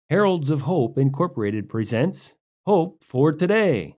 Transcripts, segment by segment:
Heralds of Hope Incorporated presents Hope for Today.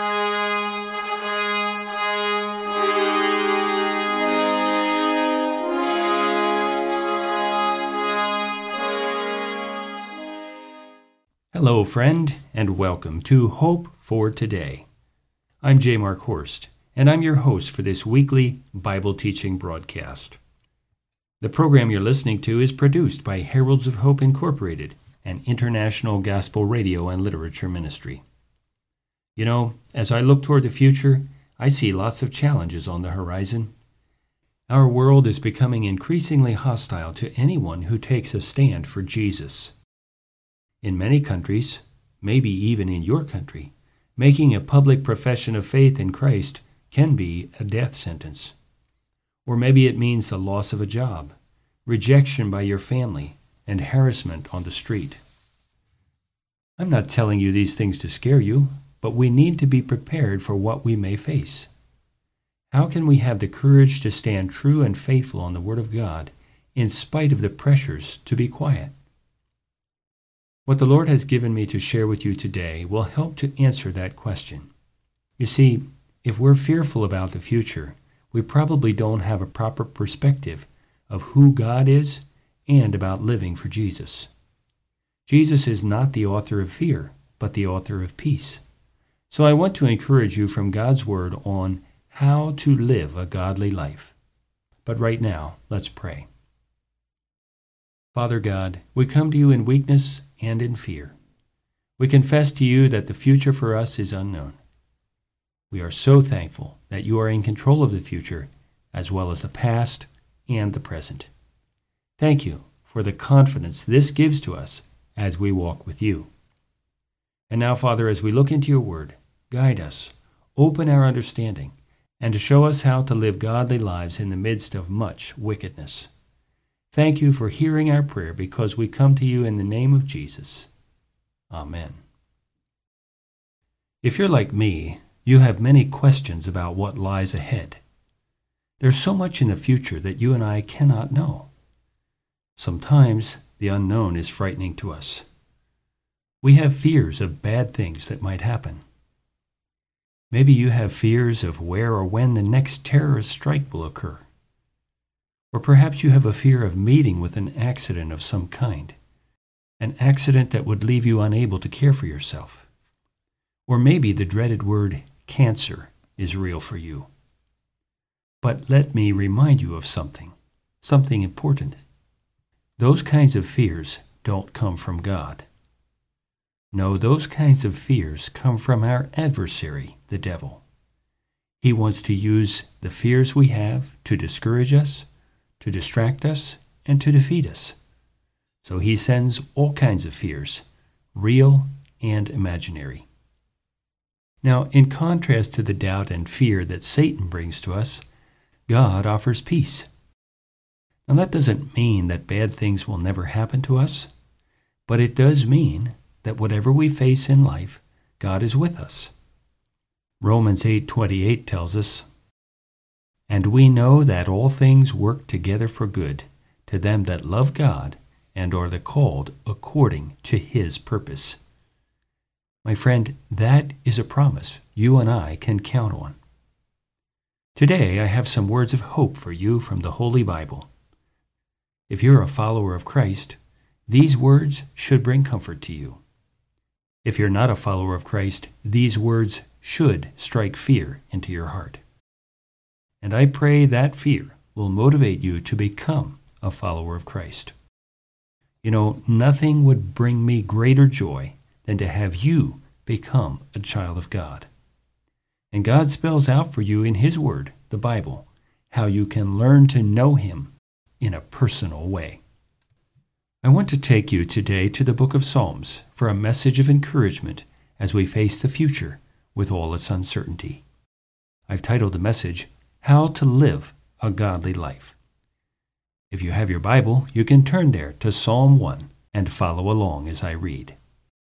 Hello, friend, and welcome to Hope for Today. I'm J. Mark Horst, and I'm your host for this weekly Bible teaching broadcast. The program you're listening to is produced by Heralds of Hope Incorporated, an international gospel radio and literature ministry. You know, as I look toward the future, I see lots of challenges on the horizon. Our world is becoming increasingly hostile to anyone who takes a stand for Jesus. In many countries, maybe even in your country, making a public profession of faith in Christ can be a death sentence. Or maybe it means the loss of a job, rejection by your family, and harassment on the street. I'm not telling you these things to scare you, but we need to be prepared for what we may face. How can we have the courage to stand true and faithful on the Word of God in spite of the pressures to be quiet? What the Lord has given me to share with you today will help to answer that question. You see, if we're fearful about the future, we probably don't have a proper perspective of who God is and about living for Jesus. Jesus is not the author of fear, but the author of peace. So I want to encourage you from God's Word on how to live a godly life. But right now, let's pray. Father God, we come to you in weakness and in fear. We confess to you that the future for us is unknown. We are so thankful that you are in control of the future, as well as the past and the present. Thank you for the confidence this gives to us as we walk with you. And now, Father, as we look into your word, guide us, open our understanding, and to show us how to live godly lives in the midst of much wickedness. Thank you for hearing our prayer because we come to you in the name of Jesus. Amen. If you're like me, you have many questions about what lies ahead. There's so much in the future that you and I cannot know. Sometimes the unknown is frightening to us. We have fears of bad things that might happen. Maybe you have fears of where or when the next terrorist strike will occur. Or perhaps you have a fear of meeting with an accident of some kind, an accident that would leave you unable to care for yourself. Or maybe the dreaded word cancer is real for you. But let me remind you of something important. Those kinds of fears don't come from God. No, those kinds of fears come from our adversary, the devil. He wants to use the fears we have to discourage us, to distract us, and to defeat us. So he sends all kinds of fears, real and imaginary. Now, in contrast to the doubt and fear that Satan brings to us, God offers peace. Now, that doesn't mean that bad things will never happen to us, but it does mean that whatever we face in life, God is with us. Romans 8:28 tells us, "And we know that all things work together for good, to them that love God and are the called according to his purpose." My friend, that is a promise you and I can count on. Today, I have some words of hope for you from the Holy Bible. If you're a follower of Christ, these words should bring comfort to you. If you're not a follower of Christ, these words should strike fear into your heart. And I pray that fear will motivate you to become a follower of Christ. You know, nothing would bring me greater joy than to have you become a child of God. And God spells out for you in his word, the Bible, how you can learn to know him in a personal way. I want to take you today to the book of Psalms for a message of encouragement as we face the future with all its uncertainty. I've titled the message, How to Live a Godly Life. If you have your Bible, you can turn there to Psalm 1 and follow along as I read.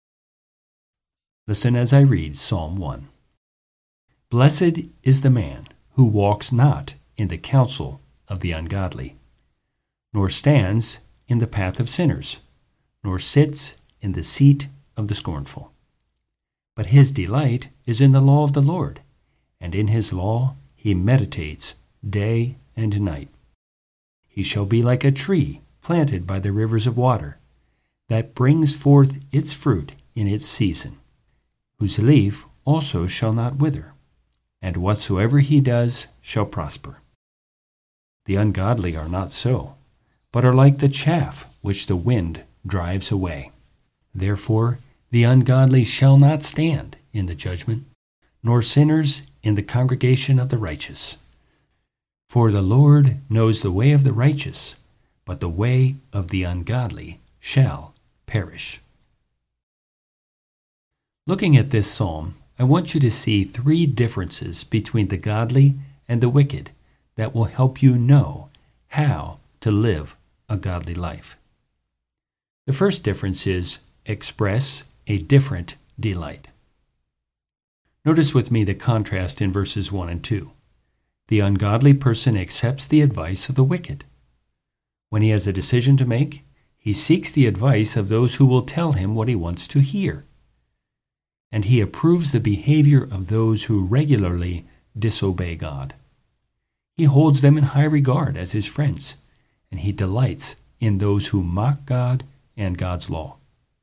Listen as I read Psalm 1. Blessed is the man who walks not in the counsel of the ungodly, nor stands in the path of sinners, nor sits in the seat of the scornful. But his delight is in the law of the Lord, and in his law he meditates day and night. He shall be like a tree planted by the rivers of water, that brings forth its fruit in its season, whose leaf also shall not wither, and whatsoever he does shall prosper. The ungodly are not so, but are like the chaff which the wind drives away. Therefore the ungodly shall not stand in the judgment, nor sinners in the congregation of the righteous. For the Lord knows the way of the righteous, but the way of the ungodly shall perish. Looking at this psalm, I want you to see three differences between the godly and the wicked that will help you know how to live a godly life. The first difference is express a different delight. Notice with me the contrast in verses 1 and 2. The ungodly person accepts the advice of the wicked. When he has a decision to make, he seeks the advice of those who will tell him what he wants to hear. And he approves the behavior of those who regularly disobey God. He holds them in high regard as his friends, and he delights in those who mock God and God's law.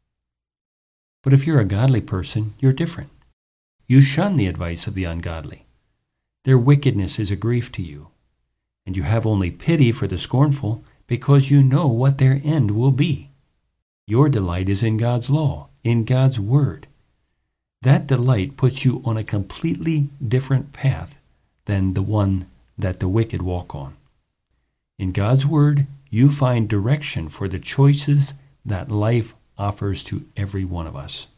But if you're a godly person, you're different. You shun the advice of the ungodly. Their wickedness is a grief to you, and you have only pity for the scornful because you know what their end will be. Your delight is in God's law, in God's word. That delight puts you on a completely different path than the one that the wicked walk on. In God's word, you find direction for the choices that life offers to every one of us.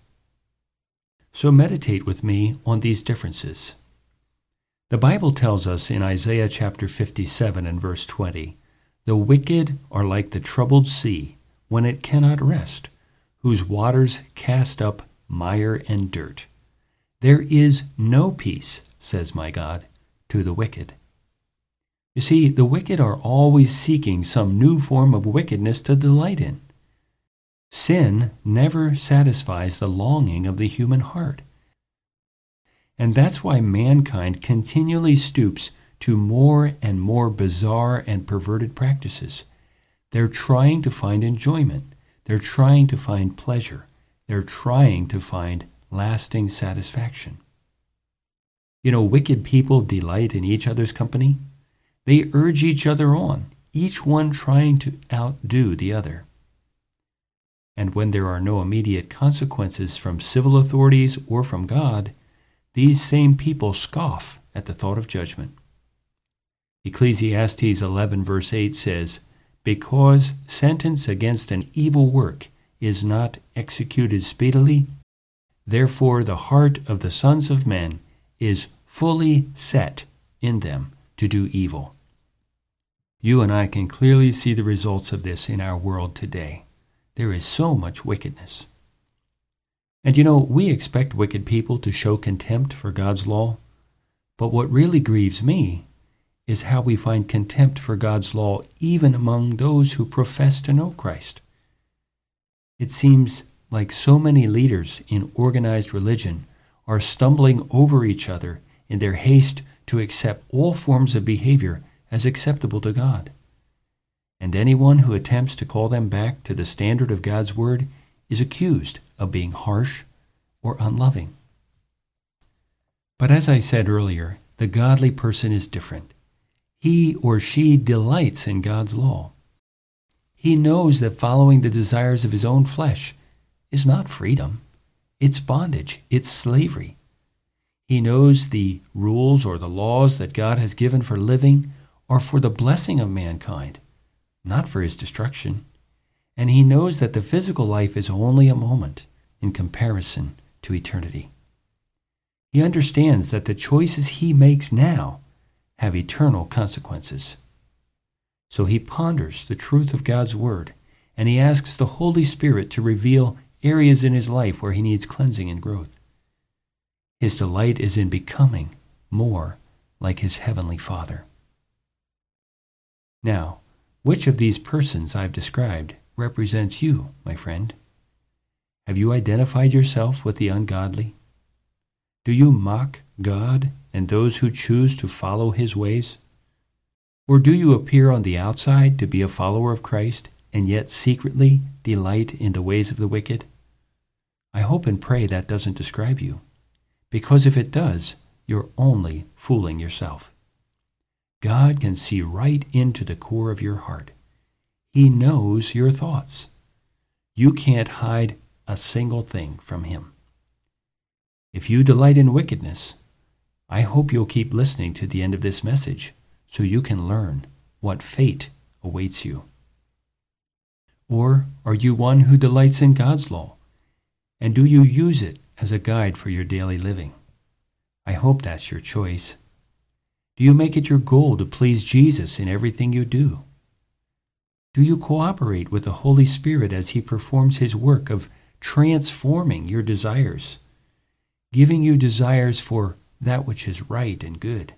So meditate with me on these differences. The Bible tells us in Isaiah chapter 57 and verse 20, "The wicked are like the troubled sea when it cannot rest, whose waters cast up mire and dirt. There is no peace, says my God, to the wicked." You see, the wicked are always seeking some new form of wickedness to delight in. Sin never satisfies the longing of the human heart. And that's why mankind continually stoops to more and more bizarre and perverted practices. They're trying to find enjoyment. They're trying to find pleasure. They're trying to find lasting satisfaction. You know, wicked people delight in each other's company. They urge each other on, each one trying to outdo the other. And when there are no immediate consequences from civil authorities or from God, these same people scoff at the thought of judgment. Ecclesiastes 11 verse 8 says, "Because sentence against an evil work is not executed speedily, therefore the heart of the sons of men is fully set in them to do evil." You and I can clearly see the results of this in our world today. There is so much wickedness. And you know, we expect wicked people to show contempt for God's law, but what really grieves me is how we find contempt for God's law even among those who profess to know Christ. It seems like so many leaders in organized religion are stumbling over each other in their haste to accept all forms of behavior as acceptable to God. And anyone who attempts to call them back to the standard of God's word is accused of being harsh or unloving. But as I said earlier, the godly person is different. He or she delights in God's law. He knows that following the desires of his own flesh is not freedom. It's bondage. It's slavery. He knows the rules or the laws that God has given for living are for the blessing of mankind, not for his destruction. And he knows that the physical life is only a moment in comparison to eternity. He understands that the choices he makes now have eternal consequences. So he ponders the truth of God's word, and he asks the Holy Spirit to reveal areas in his life where he needs cleansing and growth. His delight is in becoming more like his heavenly Father. Now, which of these persons I've described represents you, my friend? Have you identified yourself with the ungodly? Do you mock God and those who choose to follow his ways? Or do you appear on the outside to be a follower of Christ and yet secretly delight in the ways of the wicked? I hope and pray that doesn't describe you, because if it does, you're only fooling yourself. God can see right into the core of your heart. He knows your thoughts. You can't hide a single thing from him. If you delight in wickedness, I hope you'll keep listening to the end of this message so you can learn what fate awaits you. Or are you one who delights in God's law? And do you use it as a guide for your daily living? I hope that's your choice. Do you make it your goal to please Jesus in everything you do? Do you cooperate with the Holy Spirit as he performs his work of transforming your desires, giving you desires for that which is right and good?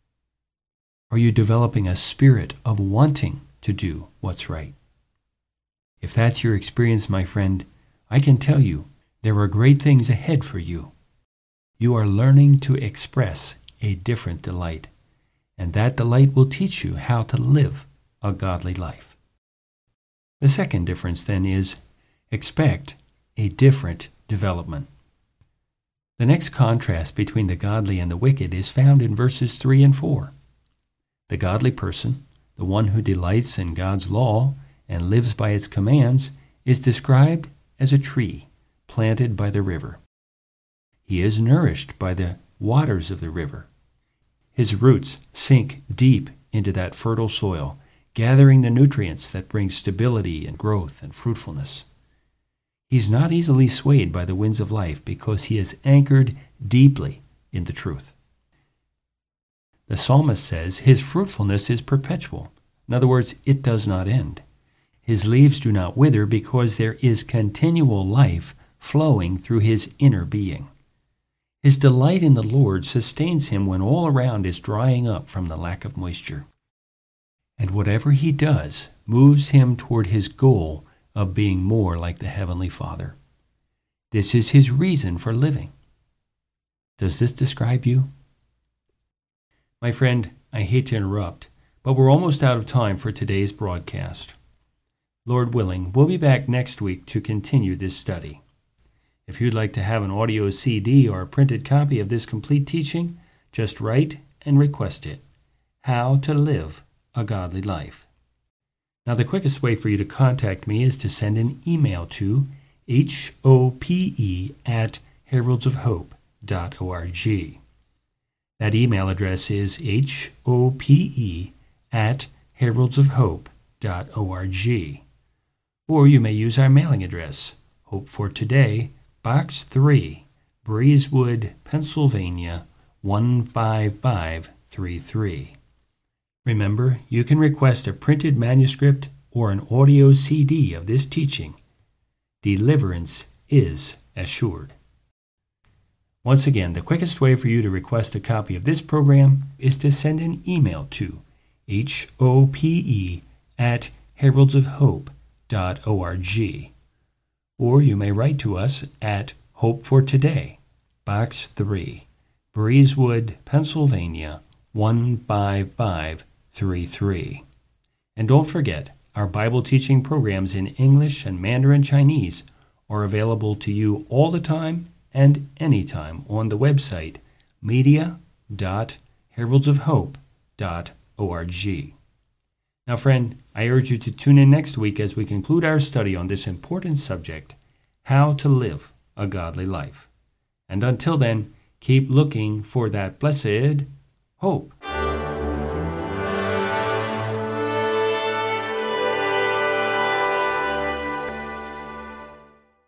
Are you developing a spirit of wanting to do what's right? If that's your experience, my friend, I can tell you there are great things ahead for you. You are learning to express a different delight, and that delight will teach you how to live a godly life. The second difference then is expect a different development. The next contrast between the godly and the wicked is found in verses 3 and 4. The godly person, the one who delights in God's law and lives by its commands, is described as a tree planted by the river. He is nourished by the waters of the river. His roots sink deep into that fertile soil, gathering the nutrients that bring stability and growth and fruitfulness. He's not easily swayed by the winds of life because he is anchored deeply in the truth. The psalmist says his fruitfulness is perpetual. In other words, it does not end. His leaves do not wither because there is continual life flowing through his inner being. His delight in the Lord sustains him when all around is drying up from the lack of moisture. And whatever he does moves him toward his goal of being more like the Heavenly Father. This is his reason for living. Does this describe you? My friend, I hate to interrupt, but we're almost out of time for today's broadcast. Lord willing, we'll be back next week to continue this study. If you'd like to have an audio CD or a printed copy of this complete teaching, just write and request it. How to Live a Godly Life. Now, the quickest way for you to contact me is to send an email to hope@heraldsofhope.org. That email address is hope@heraldsofhope.org. Or you may use our mailing address, Hope for Today, Box 3, Breezewood, Pennsylvania, 15533. Remember, you can request a printed manuscript or an audio CD of this teaching. Deliverance is assured. Once again, the quickest way for you to request a copy of this program is to send an email to hope@heraldsofhope.org. Or you may write to us at Hope for Today, Box 3, Breezewood, Pennsylvania, 15533. And don't forget, our Bible teaching programs in English and Mandarin Chinese are available to you all the time and anytime on the website media.heraldsofhope.org. Now, friend, I urge you to tune in next week as we conclude our study on this important subject, how to live a godly life. And until then, keep looking for that blessed hope.